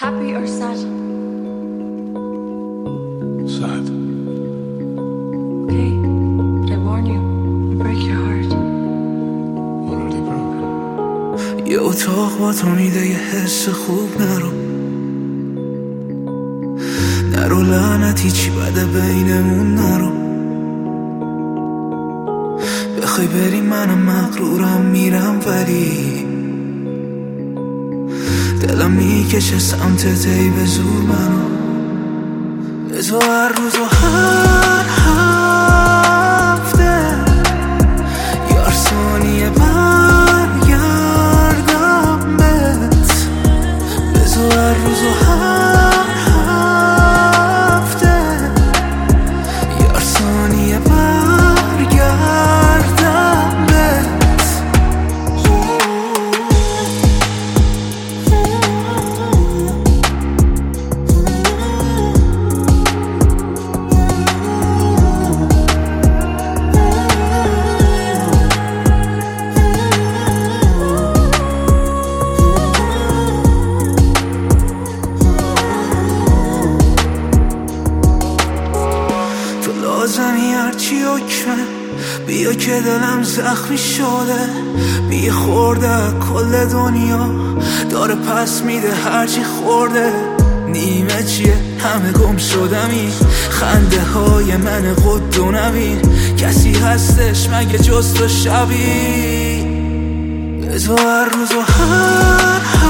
Happy or sad? Sad. Okay, but I warn you, I'll break your heart. Already broken. یه اتاق با تو میده یه حس خوب نرو لعنتی چی بده بینمون نرو بخوای بری منم مغرورم میرم ولی دلم میکشه سمتت ای به زور منو به تو هر روز و هر هفته یار ثانیه برگردم بهت به تو هر روز و هر هفته یار ثانیه برگردم بهت لازمی هرچی حکمه بیا که دلم زخمی شده بی خورده کل دنیا داره پس میده هرچی خورده نیمه چیه همه گم شدمی خنده های من قد و نبین کسی هستش مگه جز تو شبی به تو هر روز و هر